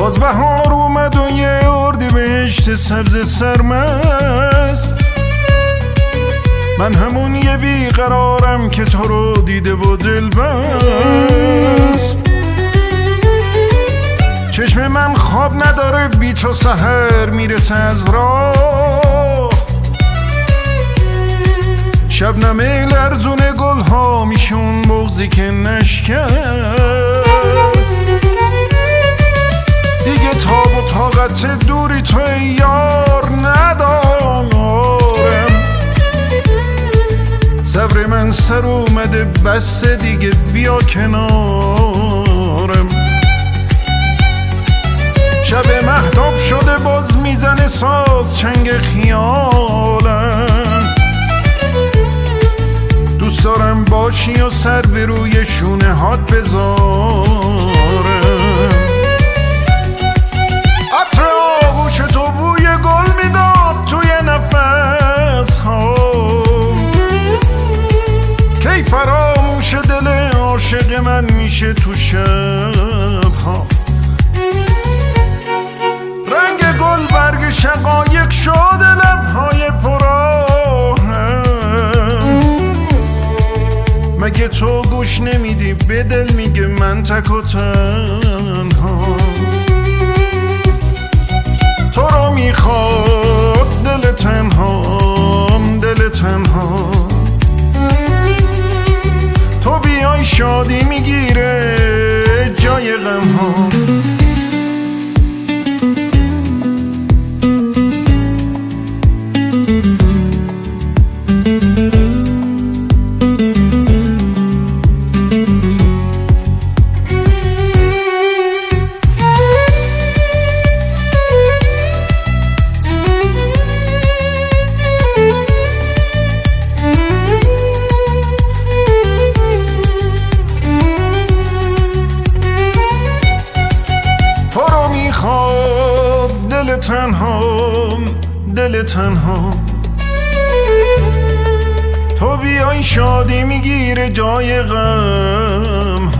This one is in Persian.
باز بهار اومد و یه اردیبهشت سبز سرمست، من همون یه بیقرارم که تو رو دیده و دل بست. چشم من خواب نداره بی تو، سحر میرسه از راه، شبنم لرزون گل ها میشون بغضی که نشکست. دیگه تاب و طاقت دوری تو یار ندارم، صبر من سر اومده بس دیگه بیا کنارم. شب مهتاب شده باز میزنه ساز چنگ خیالم، دوست دارم باشی و سر به روی شونه هات بذارم. عطر آغوش تو بوی گل میداد توی نفس ها، کی فراموش دل عاشق من میشه تو شب ها. رنگ گل برگ شقایق شده لبهای پراهم، مگه تو گوش نمیدی به دل میگه من تک و تنها. تو رو میخواد دل تنهام، دل تنها، تو بیای شادی میگیره جای غم ها. دل تنهام، دل تنها، تو بیای شادی میگیره جای غم